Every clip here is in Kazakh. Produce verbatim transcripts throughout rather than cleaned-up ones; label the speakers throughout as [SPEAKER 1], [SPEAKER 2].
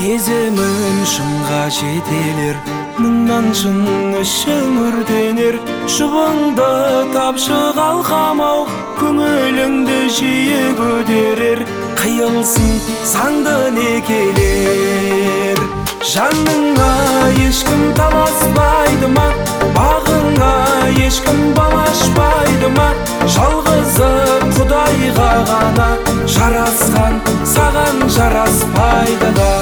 [SPEAKER 1] Сезімін шыңға жетелер, мыңнан шың ішің өртенер. Жұбыңды тапшы қалқамау, көңіліңді жиі көтерер. Қиылсын саңды не келер, жаныңа ешкім таласпайды ма? Бағыңа ешкім балашпайды ма? Жалғызы Құдайға ғана жарасқан, саған жараспайды да.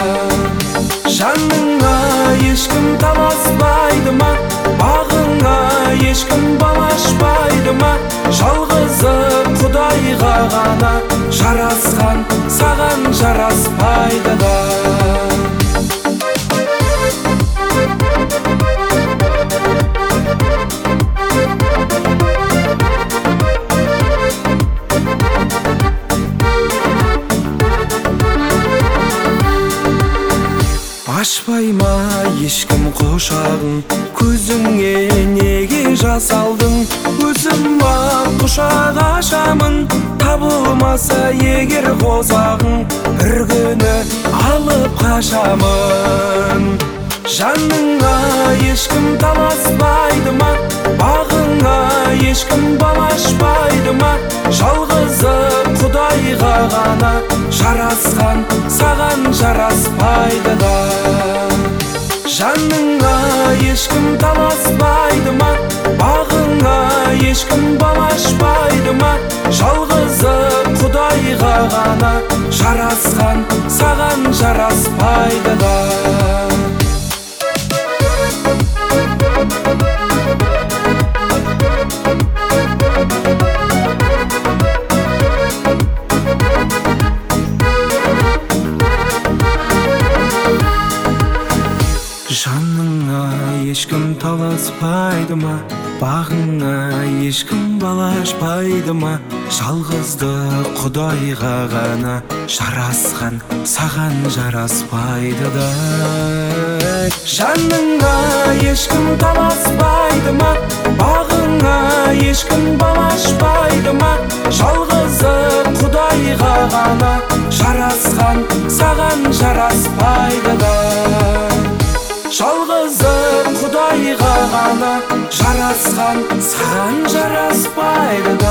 [SPEAKER 1] Жаныңа ешкім таласпайды ма? Бағыңа ешкім балашпайды ма? Жалғызы Құдайға ғана жарасқан, саған жараспайды да. Ашпай ма ешкім құшағын, көзіңе неге жас алдың? Өзім ақ құшақ ашамын, табылмаса егер қосағың, бір күні алып қашамын. Жаныңа ешкім таласпайды ма? Бағыңа ешкім балашпайды ма? Жалғызы Құдайға ғана жарасқан, саған жараспайды да. Жаныңа ешкім таласпайды ма? Бағыңа ешкім балашпайды ма? Жалғызы Құдайға ғана жарасқан, саған жараспайды да. Жаныңа ешкім таласпайды ма? Бағыңа ешкім балашпайды ма? Жалғызды Құдайға ғана жарасқан, саған жараспайды да. Жаныңа ешкім таласпайды ма? Бағыңа ешкім балашпайды ма? Жалғызы Құдайға ғана жарасқан, саған жараспайды да. Жалғызы Құдайға ғана жарасқан, саған жараспайды да.